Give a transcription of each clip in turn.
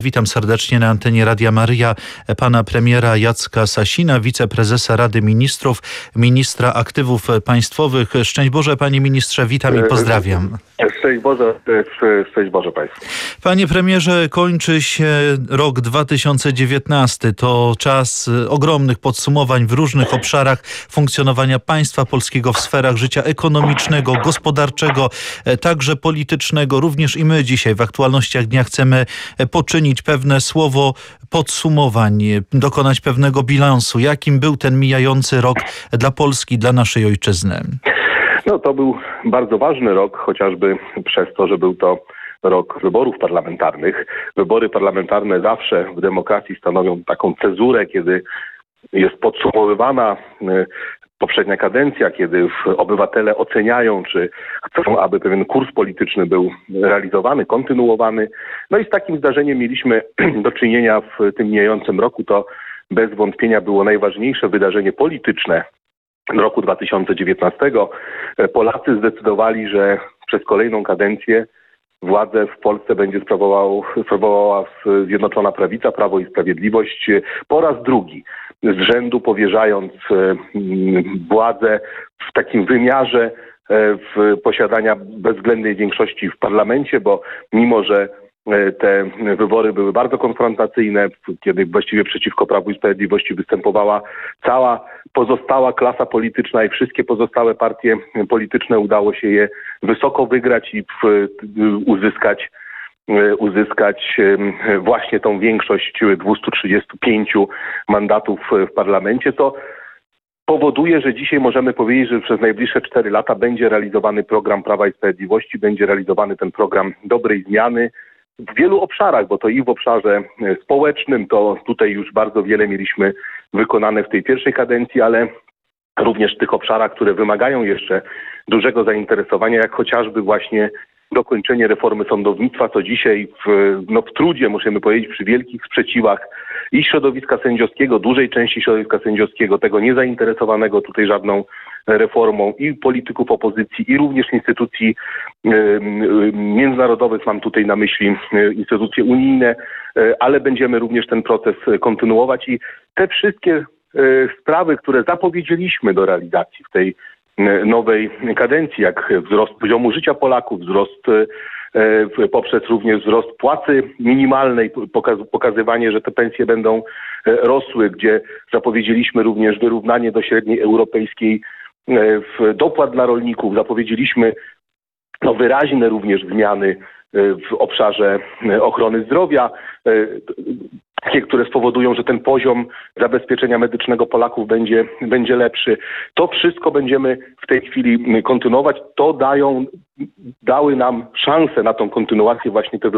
Witam serdecznie na antenie Radia Maryja pana premiera Jacka Sasina, wiceprezesa Rady Ministrów, ministra aktywów państwowych. Szczęść Boże, panie ministrze, witam i pozdrawiam. Szczęść Boże państwu. Panie premierze, kończy się rok 2019. To czas ogromnych podsumowań w różnych obszarach funkcjonowania państwa polskiego w sferach życia ekonomicznego, gospodarczego, także politycznego. Również i my dzisiaj w aktualnościach dnia chcemy poczynić pewne słowo podsumowań, dokonać pewnego bilansu. Jakim był ten mijający rok dla Polski, dla naszej ojczyzny? No to był bardzo ważny rok, chociażby przez to, że był to rok wyborów parlamentarnych. Wybory parlamentarne zawsze w demokracji stanowią taką cezurę, kiedy jest podsumowywana poprzednia kadencja, kiedy obywatele oceniają, czy chcą, aby pewien kurs polityczny był realizowany, kontynuowany. No i z takim zdarzeniem mieliśmy do czynienia w tym mijającym roku. To bez wątpienia było najważniejsze wydarzenie polityczne roku 2019. Polacy zdecydowali, że przez kolejną kadencję władzę w Polsce będzie sprawowała Zjednoczona Prawica, Prawo i Sprawiedliwość po raz drugi z rzędu, powierzając władzę w takim wymiarze posiadania bezwzględnej większości w parlamencie, bo mimo że te wybory były bardzo konfrontacyjne, kiedy właściwie przeciwko Prawu i Sprawiedliwości występowała cała pozostała klasa polityczna i wszystkie pozostałe partie polityczne, udało się je wysoko wygrać i uzyskać właśnie tą większość 235 mandatów w parlamencie, to powoduje, że dzisiaj możemy powiedzieć, że przez najbliższe 4 lata będzie realizowany program Prawa i Sprawiedliwości, będzie realizowany ten program dobrej zmiany w wielu obszarach, bo to i w obszarze społecznym, to tutaj już bardzo wiele mieliśmy wykonane w tej pierwszej kadencji, ale również w tych obszarach, które wymagają jeszcze dużego zainteresowania, jak chociażby właśnie dokończenie reformy sądownictwa, co dzisiaj w trudzie, musimy powiedzieć, przy wielkich sprzeciwach i środowiska sędziowskiego, dużej części środowiska sędziowskiego, tego niezainteresowanego tutaj żadną reformą, i polityków opozycji, i również instytucji międzynarodowych, mam tutaj na myśli instytucje unijne, ale będziemy również ten proces kontynuować i te wszystkie sprawy, które zapowiedzieliśmy do realizacji w tej nowej kadencji, jak wzrost poziomu życia Polaków, poprzez również wzrost płacy minimalnej, pokazywanie, że te pensje będą rosły, gdzie zapowiedzieliśmy również wyrównanie do średniej europejskiej dopłat dla rolników, zapowiedzieliśmy wyraźne również zmiany w obszarze ochrony zdrowia, takie, które spowodują, że ten poziom zabezpieczenia medycznego Polaków będzie lepszy. To wszystko będziemy w tej chwili kontynuować. To dały nam szansę na tą kontynuację właśnie te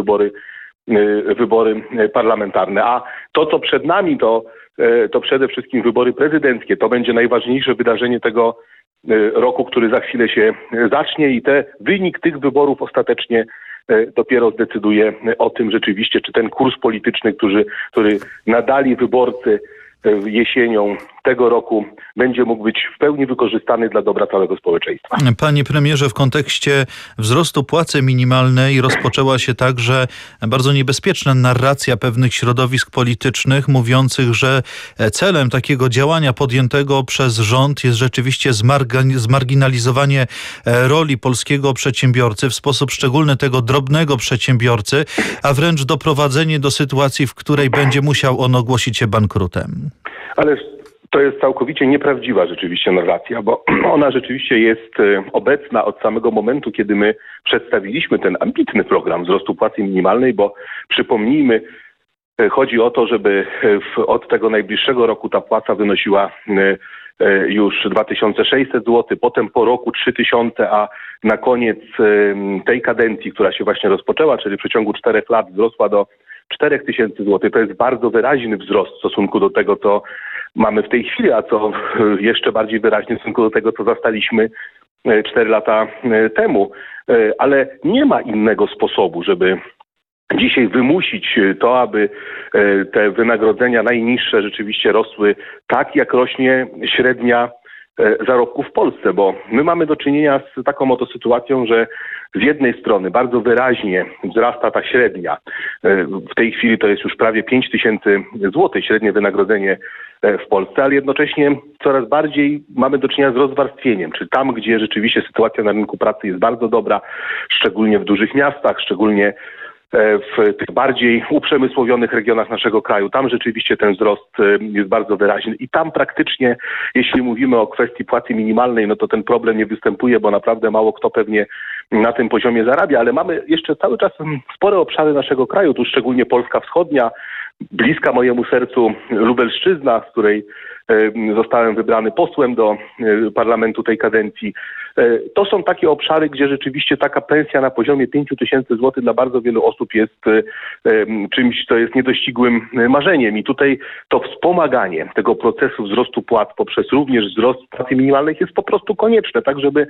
wybory parlamentarne. A to, co przed nami, to przede wszystkim wybory prezydenckie. To będzie najważniejsze wydarzenie tego roku, który za chwilę się zacznie i wynik tych wyborów ostatecznie dopiero zdecyduje o tym rzeczywiście, czy ten kurs polityczny, który nadali wyborcy jesienią tego roku, będzie mógł być w pełni wykorzystany dla dobra całego społeczeństwa. Panie premierze, w kontekście wzrostu płacy minimalnej rozpoczęła się także bardzo niebezpieczna narracja pewnych środowisk politycznych, mówiących, że celem takiego działania podjętego przez rząd jest rzeczywiście zmarginalizowanie roli polskiego przedsiębiorcy, w sposób szczególny tego drobnego przedsiębiorcy, a wręcz doprowadzenie do sytuacji, w której będzie musiał on ogłosić się bankrutem. Ale to jest całkowicie nieprawdziwa rzeczywiście narracja, bo ona rzeczywiście jest obecna od samego momentu, kiedy my przedstawiliśmy ten ambitny program wzrostu płacy minimalnej, bo przypomnijmy, chodzi o to, żeby od tego najbliższego roku ta płaca wynosiła już 2600 zł, potem po roku 3000, a na koniec tej kadencji, która się właśnie rozpoczęła, czyli w przeciągu 4 lat wzrosła do 4000 zł. To jest bardzo wyraźny wzrost w stosunku do tego, co mamy w tej chwili, a co jeszcze bardziej wyraźny w stosunku do tego, co zastaliśmy 4 lata temu. Ale nie ma innego sposobu, żeby dzisiaj wymusić to, aby te wynagrodzenia najniższe rzeczywiście rosły tak, jak rośnie średnia zarobków w Polsce, bo my mamy do czynienia z taką oto sytuacją, że z jednej strony bardzo wyraźnie wzrasta ta średnia. W tej chwili to jest już prawie 5 tysięcy złotych średnie wynagrodzenie w Polsce, ale jednocześnie coraz bardziej mamy do czynienia z rozwarstwieniem, czy tam, gdzie rzeczywiście sytuacja na rynku pracy jest bardzo dobra, szczególnie w dużych miastach, szczególnie w tych bardziej uprzemysłowionych regionach naszego kraju. Tam rzeczywiście ten wzrost jest bardzo wyraźny i tam praktycznie, jeśli mówimy o kwestii płacy minimalnej, no to ten problem nie występuje, bo naprawdę mało kto pewnie na tym poziomie zarabia, ale mamy jeszcze cały czas spore obszary naszego kraju, tu szczególnie Polska Wschodnia, bliska mojemu sercu Lubelszczyzna, z której zostałem wybrany posłem do parlamentu tej kadencji. To są takie obszary, gdzie rzeczywiście taka pensja na poziomie 5 tysięcy złotych dla bardzo wielu osób jest czymś, co jest niedościgłym marzeniem. I tutaj to wspomaganie tego procesu wzrostu płac poprzez również wzrost płacy minimalnej jest po prostu konieczne, tak żeby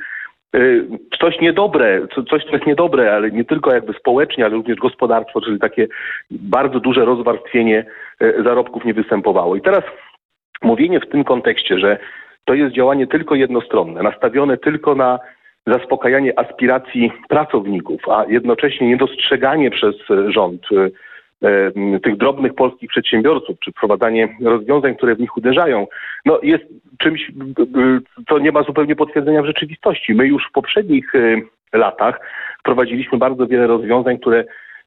coś co jest niedobre, ale nie tylko jakby społecznie, ale również gospodarczo, czyli takie bardzo duże rozwarstwienie zarobków nie występowało. I teraz mówienie w tym kontekście, że to jest działanie tylko jednostronne, nastawione tylko na zaspokajanie aspiracji pracowników, a jednocześnie niedostrzeganie przez rząd tych drobnych polskich przedsiębiorców, czy wprowadzanie rozwiązań, które w nich uderzają, no jest czymś, co nie ma zupełnie potwierdzenia w rzeczywistości. My już w poprzednich latach wprowadziliśmy bardzo wiele rozwiązań, które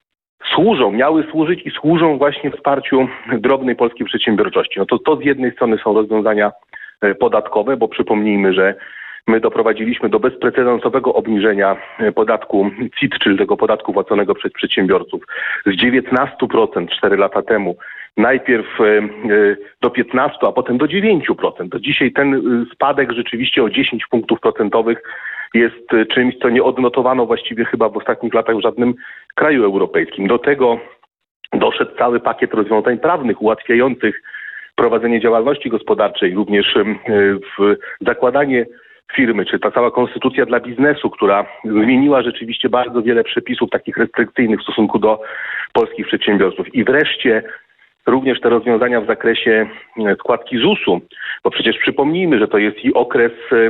miały służyć i służą właśnie wsparciu drobnej polskiej przedsiębiorczości. No to z jednej strony są rozwiązania podatkowe, bo przypomnijmy, że my doprowadziliśmy do bezprecedensowego obniżenia podatku CIT, czyli tego podatku płaconego przez przedsiębiorców, z 19% 4 lata temu. Najpierw do 15%, a potem do 9%. To dzisiaj ten spadek rzeczywiście o 10 punktów procentowych jest czymś, co nie odnotowano właściwie chyba w ostatnich latach w żadnym kraju europejskim. Do tego doszedł cały pakiet rozwiązań prawnych ułatwiających prowadzenie działalności gospodarczej, również w zakładanie firmy, czy ta cała konstytucja dla biznesu, która zmieniła rzeczywiście bardzo wiele przepisów takich restrykcyjnych w stosunku do polskich przedsiębiorców. I wreszcie również te rozwiązania w zakresie składki ZUS-u, bo przecież przypomnijmy, że to jest i okres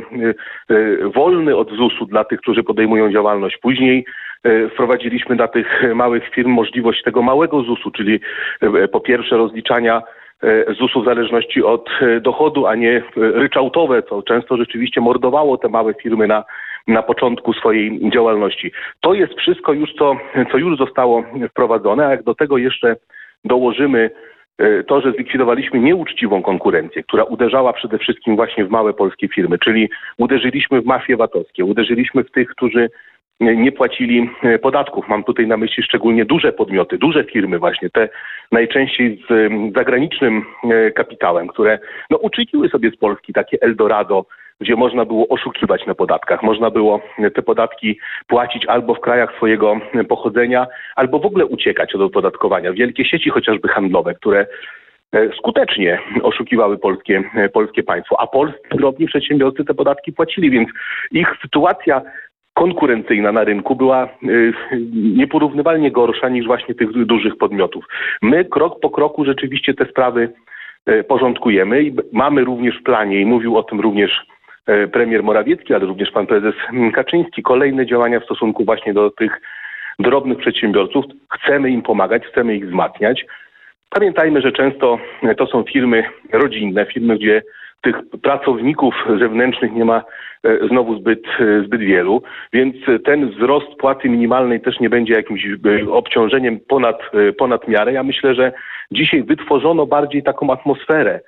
wolny od ZUS-u dla tych, którzy podejmują działalność. Później wprowadziliśmy dla tych małych firm możliwość tego małego ZUS-u, czyli po pierwsze rozliczania ZUS-u w zależności od dochodu, a nie ryczałtowe, co często rzeczywiście mordowało te małe firmy na początku swojej działalności. To jest wszystko już, co już zostało wprowadzone, a jak do tego jeszcze dołożymy to, że zlikwidowaliśmy nieuczciwą konkurencję, która uderzała przede wszystkim właśnie w małe polskie firmy, czyli uderzyliśmy w mafie VAT-owskie, uderzyliśmy w tych, którzy nie płacili podatków. Mam tutaj na myśli szczególnie duże podmioty, duże firmy właśnie, te najczęściej z zagranicznym kapitałem, które uczyniły sobie z Polski takie Eldorado, gdzie można było oszukiwać na podatkach. Można było te podatki płacić albo w krajach swojego pochodzenia, albo w ogóle uciekać od opodatkowania. Wielkie sieci chociażby handlowe, które skutecznie oszukiwały polskie państwo, a polscy drobni przedsiębiorcy te podatki płacili, więc ich sytuacja konkurencyjna na rynku była nieporównywalnie gorsza niż właśnie tych dużych podmiotów. My krok po kroku rzeczywiście te sprawy porządkujemy i mamy również w planie, i mówił o tym również premier Morawiecki, ale również pan prezes Kaczyński, kolejne działania w stosunku właśnie do tych drobnych przedsiębiorców. Chcemy im pomagać, chcemy ich wzmacniać. Pamiętajmy, że często to są firmy rodzinne, firmy, gdzie tych pracowników zewnętrznych nie ma znowu zbyt wielu, więc ten wzrost płacy minimalnej też nie będzie jakimś obciążeniem ponad miarę. Ja myślę, że dzisiaj wytworzono bardziej taką atmosferę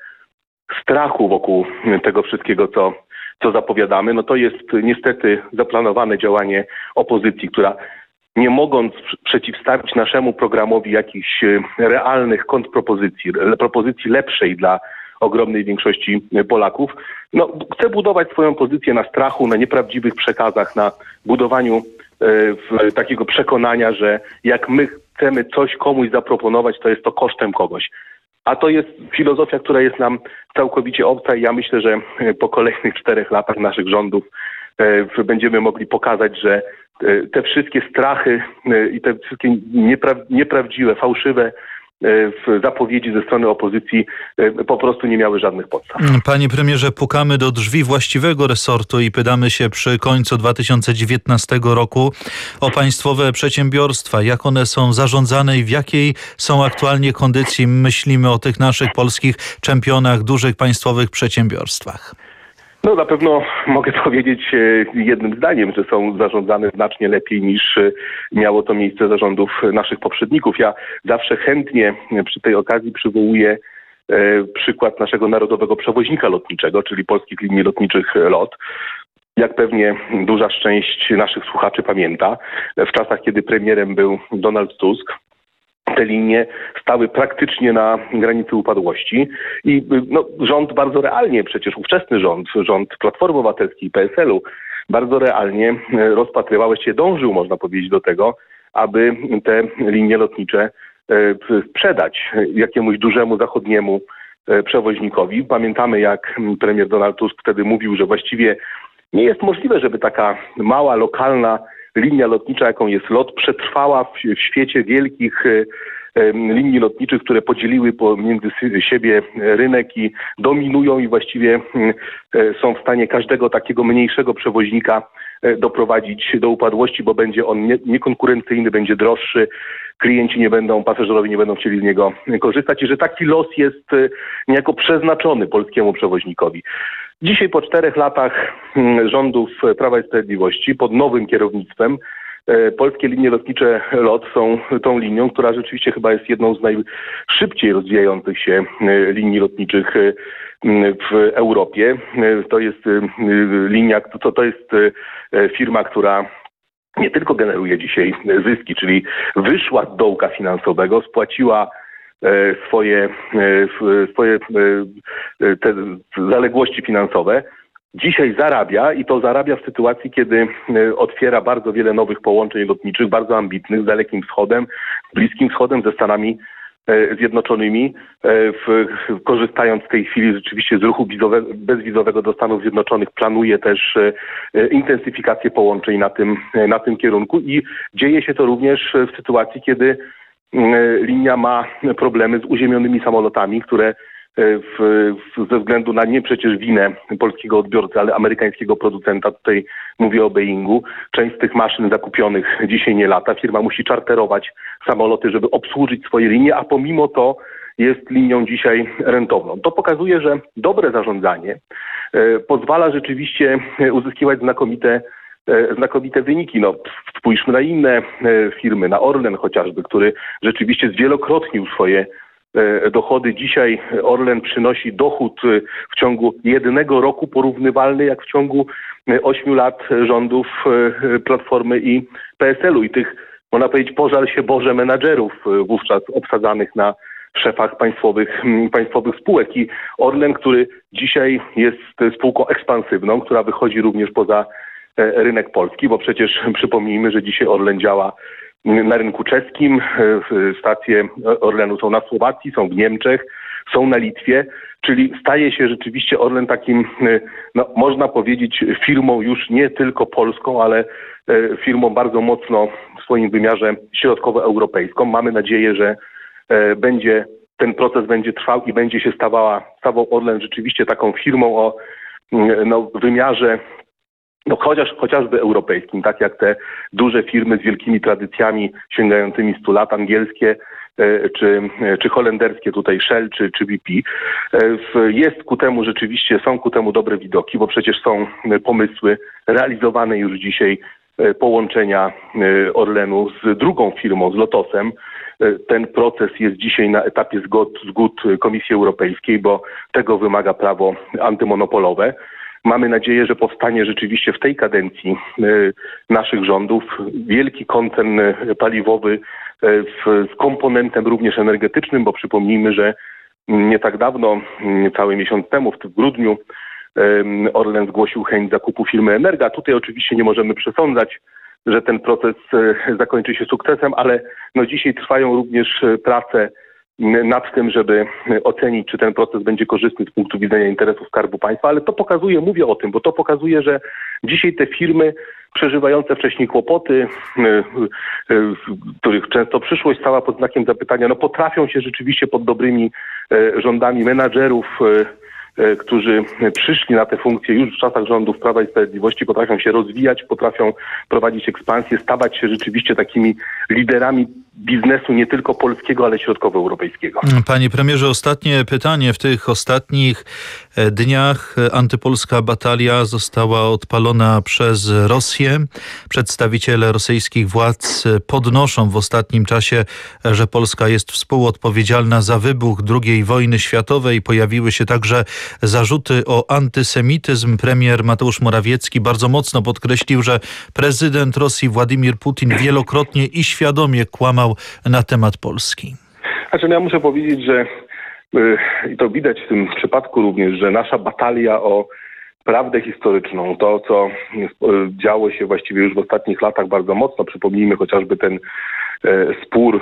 strachu wokół tego wszystkiego, co zapowiadamy. No to jest niestety zaplanowane działanie opozycji, która nie mogąc przeciwstawić naszemu programowi jakichś realnych propozycji lepszej dla ogromnej większości Polaków, chce budować swoją pozycję na strachu, na nieprawdziwych przekazach, na budowaniu takiego przekonania, że jak my chcemy coś komuś zaproponować, to jest to kosztem kogoś. A to jest filozofia, która jest nam całkowicie obca i ja myślę, że po kolejnych 4 latach naszych rządów będziemy mogli pokazać, że te wszystkie strachy i te wszystkie nieprawdziwe, fałszywe zapowiedzi ze strony opozycji po prostu nie miały żadnych podstaw. Panie premierze, pukamy do drzwi właściwego resortu i pytamy się przy końcu 2019 roku o państwowe przedsiębiorstwa. Jak one są zarządzane i w jakiej są aktualnie kondycji? Myślimy o tych naszych polskich czempionach, dużych państwowych przedsiębiorstwach. No na pewno mogę powiedzieć jednym zdaniem, że są zarządzane znacznie lepiej niż miało to miejsce za rządów naszych poprzedników. Ja zawsze chętnie przy tej okazji przywołuję przykład naszego narodowego przewoźnika lotniczego, czyli Polskich Linii Lotniczych LOT. Jak pewnie duża część naszych słuchaczy pamięta, w czasach, kiedy premierem był Donald Tusk, te linie stały praktycznie na granicy upadłości i rząd bardzo realnie, przecież ówczesny rząd Platformy Obywatelskiej i PSL-u bardzo realnie rozpatrywał, właściwie dążył, można powiedzieć, do tego, aby te linie lotnicze sprzedać jakiemuś dużemu zachodniemu przewoźnikowi. Pamiętamy, jak premier Donald Tusk wtedy mówił, że właściwie nie jest możliwe, żeby taka mała, lokalna linia lotnicza, jaką jest LOT, przetrwała w świecie wielkich linii lotniczych, które podzieliły pomiędzy siebie rynek i dominują i właściwie są w stanie każdego takiego mniejszego przewoźnika doprowadzić do upadłości, bo będzie on niekonkurencyjny, będzie droższy, pasażerowie nie będą chcieli z niego korzystać i że taki los jest niejako przeznaczony polskiemu przewoźnikowi. Dzisiaj po 4 latach rządów Prawa i Sprawiedliwości pod nowym kierownictwem Polskie Linie Lotnicze LOT są tą linią, która rzeczywiście chyba jest jedną z najszybciej rozwijających się linii lotniczych w Europie. To jest linia, to jest firma, która nie tylko generuje dzisiaj zyski, czyli wyszła z dołka finansowego, spłaciła swoje te zaległości finansowe. Dzisiaj zarabia i to zarabia w sytuacji, kiedy otwiera bardzo wiele nowych połączeń lotniczych, bardzo ambitnych, z Dalekim Wschodem, Bliskim Wschodem, ze Stanami Zjednoczonymi, korzystając w tej chwili rzeczywiście z ruchu bezwizowego do Stanów Zjednoczonych, planuje też intensyfikację połączeń na tym kierunku i dzieje się to również w sytuacji, kiedy linia ma problemy z uziemionymi samolotami, które ze względu na nie przecież winę polskiego odbiorcy, ale amerykańskiego producenta, tutaj mówię o Boeingu, część z tych maszyn zakupionych dzisiaj nie lata. Firma musi czarterować samoloty, żeby obsłużyć swoje linie, a pomimo to jest linią dzisiaj rentowną. To pokazuje, że dobre zarządzanie pozwala rzeczywiście uzyskiwać znakomite wyniki. Spójrzmy na inne firmy, na Orlen chociażby, który rzeczywiście zwielokrotnił swoje dochody. Dzisiaj Orlen przynosi dochód w ciągu 1 roku porównywalny jak w ciągu 8 lat rządów Platformy i PSL-u i tych, można powiedzieć, pożal się Boże menadżerów wówczas obsadzanych na szefach państwowych spółek. I Orlen, który dzisiaj jest spółką ekspansywną, która wychodzi również poza rynek polski, bo przecież przypomnijmy, że dzisiaj Orlen działa na rynku czeskim, stacje Orlenu są na Słowacji, są w Niemczech, są na Litwie, czyli staje się rzeczywiście Orlen takim, można powiedzieć, firmą już nie tylko polską, ale firmą bardzo mocno w swoim wymiarze środkowoeuropejską. Mamy nadzieję, że ten proces będzie trwał i będzie się stawał Orlen rzeczywiście taką firmą o wymiarze chociażby europejskim, tak jak te duże firmy z wielkimi tradycjami sięgającymi 100 lat, angielskie czy holenderskie, tutaj Shell czy BP. Jest ku temu rzeczywiście, są ku temu dobre widoki, bo przecież są pomysły realizowane już dzisiaj połączenia Orlenu z drugą firmą, z Lotosem. Ten proces jest dzisiaj na etapie zgód Komisji Europejskiej, bo tego wymaga prawo antymonopolowe. Mamy nadzieję, że powstanie rzeczywiście w tej kadencji naszych rządów wielki koncern paliwowy z komponentem również energetycznym, bo przypomnijmy, że nie tak dawno, cały miesiąc temu, w grudniu, Orlen zgłosił chęć zakupu firmy Energa. Tutaj oczywiście nie możemy przesądzać, że ten proces zakończy się sukcesem, ale dzisiaj trwają również prace nad tym, żeby ocenić, czy ten proces będzie korzystny z punktu widzenia interesów Skarbu Państwa, ale to pokazuje, mówię o tym, bo to pokazuje, że dzisiaj te firmy przeżywające wcześniej kłopoty, których często przyszłość stała pod znakiem zapytania, potrafią się rzeczywiście pod dobrymi rządami menadżerów, którzy przyszli na te funkcje już w czasach rządów Prawa i Sprawiedliwości, potrafią się rozwijać, potrafią prowadzić ekspansję, stawać się rzeczywiście takimi liderami biznesu nie tylko polskiego, ale środkowoeuropejskiego. Panie premierze, ostatnie pytanie. W tych ostatnich dniach antypolska batalia została odpalona przez Rosję. Przedstawiciele rosyjskich władz podnoszą w ostatnim czasie, że Polska jest współodpowiedzialna za wybuch II wojny światowej. Pojawiły się także zarzuty o antysemityzm. Premier Mateusz Morawiecki bardzo mocno podkreślił, że prezydent Rosji Władimir Putin wielokrotnie i świadomie kłamał na temat Polski. Ja muszę powiedzieć, że i to widać w tym przypadku również, że nasza batalia o prawdę historyczną, to co działo się właściwie już w ostatnich latach bardzo mocno, przypomnijmy chociażby ten spór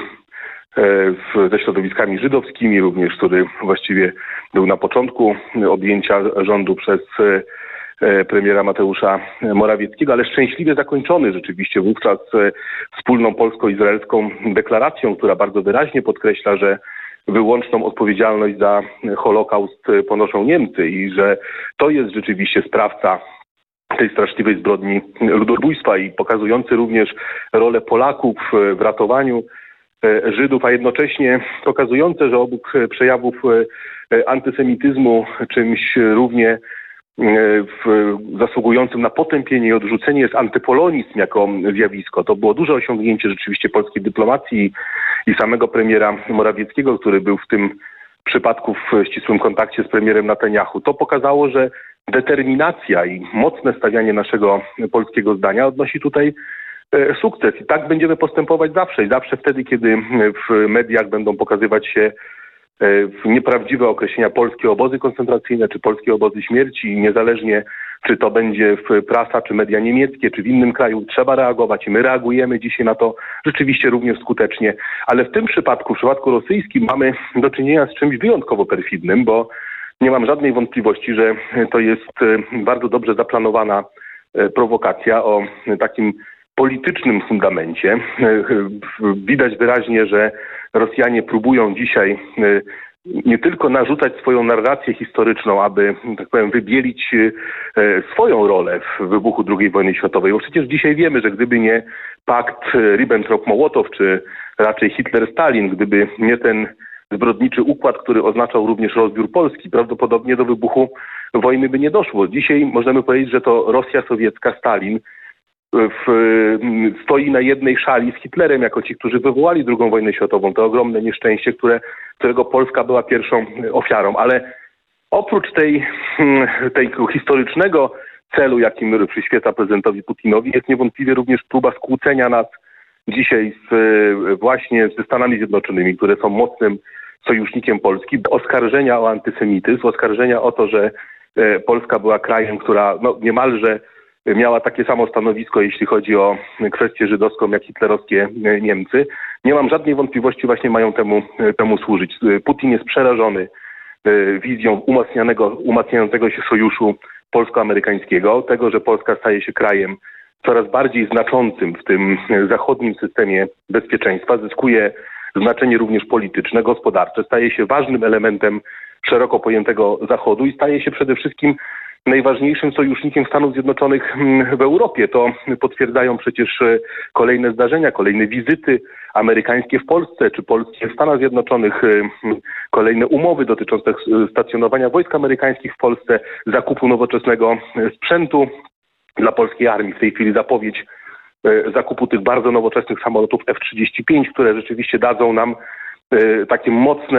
ze środowiskami żydowskimi również, który właściwie był na początku objęcia rządu przez premiera Mateusza Morawieckiego, ale szczęśliwie zakończony rzeczywiście wówczas wspólną polsko-izraelską deklaracją, która bardzo wyraźnie podkreśla, że wyłączną odpowiedzialność za Holokaust ponoszą Niemcy i że to jest rzeczywiście sprawca tej straszliwej zbrodni ludobójstwa i pokazujący również rolę Polaków w ratowaniu Żydów, a jednocześnie pokazujące, że obok przejawów antysemityzmu czymś równie zasługującym na potępienie i odrzucenie jest antypolonizm jako zjawisko. To było duże osiągnięcie rzeczywiście polskiej dyplomacji i samego premiera Morawieckiego, który był w tym przypadku w ścisłym kontakcie z premierem Netanyahu. To pokazało, że determinacja i mocne stawianie naszego polskiego zdania odnosi tutaj sukces. I tak będziemy postępować zawsze. I zawsze wtedy, kiedy w mediach będą pokazywać się nieprawdziwe określenia polskie obozy koncentracyjne, czy polskie obozy śmierci, i niezależnie czy to będzie prasa, czy media niemieckie, czy w innym kraju, trzeba reagować i my reagujemy dzisiaj na to rzeczywiście również skutecznie. Ale w tym przypadku, w przypadku rosyjskim mamy do czynienia z czymś wyjątkowo perfidnym, bo nie mam żadnej wątpliwości, że to jest bardzo dobrze zaplanowana prowokacja o takim politycznym fundamencie. Widać wyraźnie, że Rosjanie próbują dzisiaj nie tylko narzucać swoją narrację historyczną, aby, tak powiem, wybielić swoją rolę w wybuchu II wojny światowej. Bo przecież dzisiaj wiemy, że gdyby nie pakt Ribbentrop-Mołotow, czy raczej Hitler-Stalin, gdyby nie ten zbrodniczy układ, który oznaczał również rozbiór Polski, prawdopodobnie do wybuchu wojny by nie doszło. Dzisiaj możemy powiedzieć, że to Rosja sowiecka, Stalin, stoi na jednej szali z Hitlerem, jako ci, którzy wywołali II wojnę światową. To ogromne nieszczęście, którego Polska była pierwszą ofiarą. Ale oprócz tego historycznego celu, jakim przyświeca prezydentowi Putinowi, jest niewątpliwie również próba skłócenia nas dzisiaj właśnie ze Stanami Zjednoczonymi, które są mocnym sojusznikiem Polski. Oskarżenia o antysemityzm, oskarżenia o to, że Polska była krajem, która niemalże miała takie samo stanowisko, jeśli chodzi o kwestię żydowską, jak hitlerowskie Niemcy. Nie mam żadnej wątpliwości, właśnie mają temu służyć. Putin jest przerażony wizją umacniającego się sojuszu polsko-amerykańskiego, tego, że Polska staje się krajem coraz bardziej znaczącym w tym zachodnim systemie bezpieczeństwa, zyskuje znaczenie również polityczne, gospodarcze, staje się ważnym elementem szeroko pojętego Zachodu i staje się przede wszystkim najważniejszym sojusznikiem Stanów Zjednoczonych w Europie. To potwierdzają przecież kolejne zdarzenia, kolejne wizyty amerykańskie w Polsce, czy polskie w Stanach Zjednoczonych, kolejne umowy dotyczące stacjonowania wojsk amerykańskich w Polsce, zakupu nowoczesnego sprzętu dla polskiej armii. W tej chwili zapowiedź zakupu tych bardzo nowoczesnych samolotów F-35, które rzeczywiście dadzą nam takie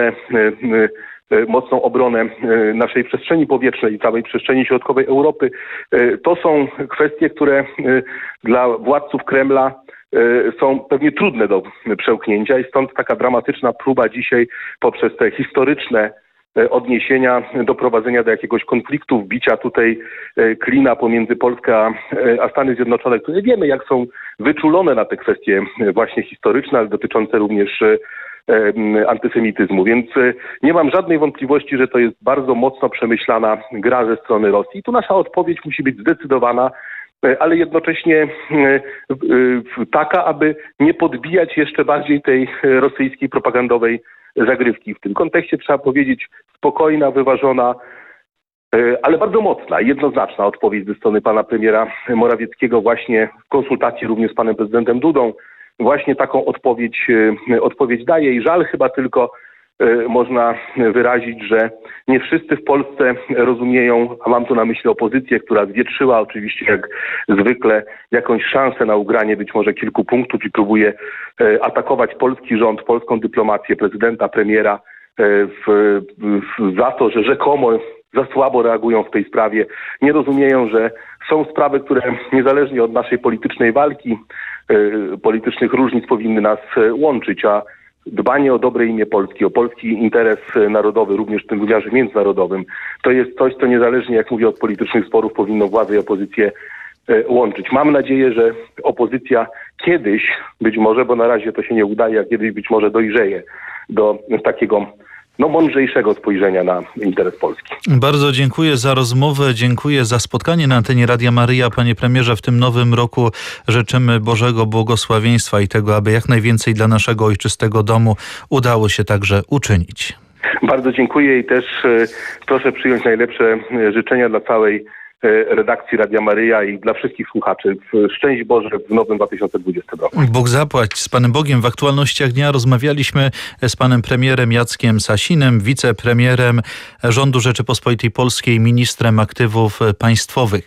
mocną obronę naszej przestrzeni powietrznej i całej przestrzeni środkowej Europy. To są kwestie, które dla władców Kremla są pewnie trudne do przełknięcia i stąd taka dramatyczna próba dzisiaj poprzez te historyczne odniesienia doprowadzenia do jakiegoś konfliktu, wbicia tutaj klina pomiędzy Polską a Stany Zjednoczone, które wiemy, jak są wyczulone na te kwestie właśnie historyczne, ale dotyczące również antysemityzmu. Więc nie mam żadnej wątpliwości, że to jest bardzo mocno przemyślana gra ze strony Rosji. Tu nasza odpowiedź musi być zdecydowana, ale jednocześnie taka, aby nie podbijać jeszcze bardziej tej rosyjskiej propagandowej zagrywki. W tym kontekście trzeba powiedzieć spokojna, wyważona, ale bardzo mocna i jednoznaczna odpowiedź ze strony pana premiera Morawieckiego właśnie w konsultacji również z panem prezydentem Dudą. Właśnie taką odpowiedź daje i żal chyba tylko można wyrazić, że nie wszyscy w Polsce rozumieją, a mam tu na myśli opozycję, która zwietrzyła oczywiście jak zwykle jakąś szansę na ugranie być może kilku punktów i próbuje atakować polski rząd, polską dyplomację, prezydenta, premiera za to, że rzekomo za słabo reagują w tej sprawie. Nie rozumieją, że są sprawy, które niezależnie od naszej politycznej walki, politycznych różnic powinny nas łączyć, a dbanie o dobre imię Polski, o polski interes narodowy, również w tym wymiarze międzynarodowym, to jest coś, co niezależnie, jak mówię, od politycznych sporów powinno władzę i opozycję łączyć. Mam nadzieję, że opozycja kiedyś, być może, bo na razie to się nie udaje, a kiedyś być może dojrzeje do takiego mądrzejszego spojrzenia na interes Polski. Bardzo dziękuję za rozmowę, dziękuję za spotkanie na antenie Radia Maryja. Panie premierze, w tym nowym roku życzymy Bożego błogosławieństwa i tego, aby jak najwięcej dla naszego ojczystego domu udało się także uczynić. Bardzo dziękuję i też proszę przyjąć najlepsze życzenia dla całej redakcji Radia Maryja i dla wszystkich słuchaczy. Szczęść Boże w nowym 2020 roku. Bóg zapłać. Z Panem Bogiem w aktualnościach dnia rozmawialiśmy z panem premierem Jackiem Sasinem, wicepremierem rządu Rzeczypospolitej Polskiej, ministrem aktywów państwowych.